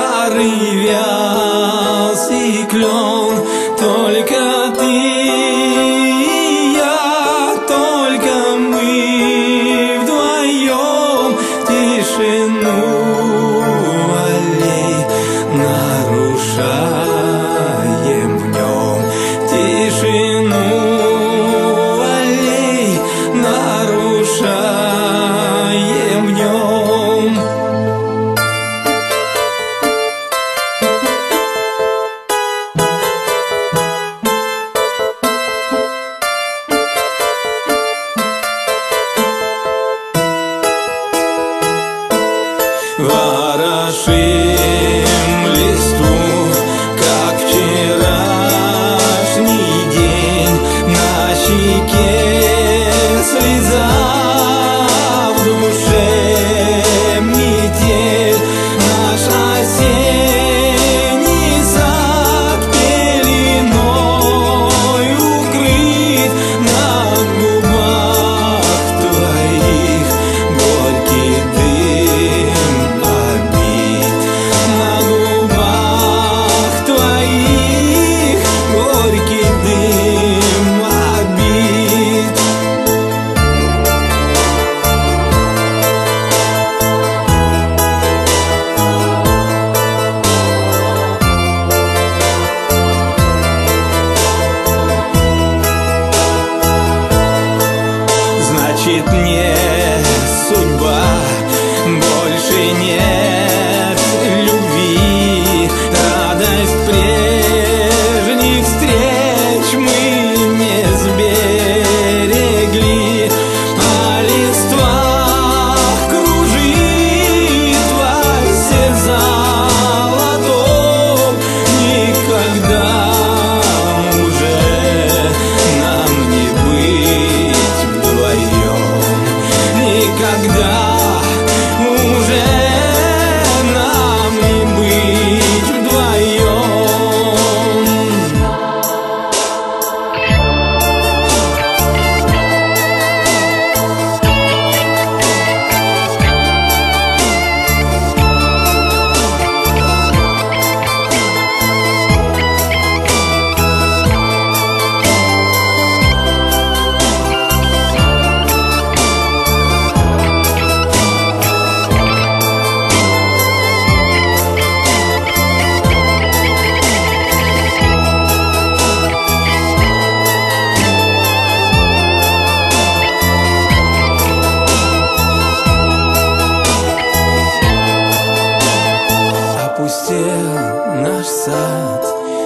старый вяз и клен. Только ты и я, только мы вдвоем тишину аллей нарушаем в нем. Тишину аллей нарушаем в нем. Ворошим листву, как вчерашний день, на щеке слеза, в душе метель. Наш осенний сад пеленой укрыт, на губах твоих горький дым обит. На губах твоих горький дым обит. Значит, не судьба, больше нет любви. Радость прежних встреч мы не сберегли, а листва кружит во все золотом. Никогда уже нам не быть вдвоем. Никогда уже нам не быть вдвоем. Опустел наш сад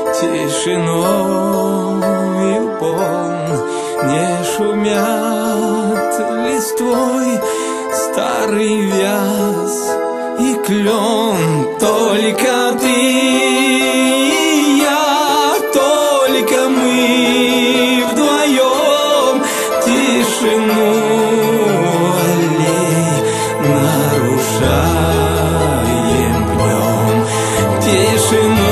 тишиною полн, не шумят листвой старый вяз и клен. Только ты и я, только мы вдвоем тишину аллей нарушаем в нем. Тишину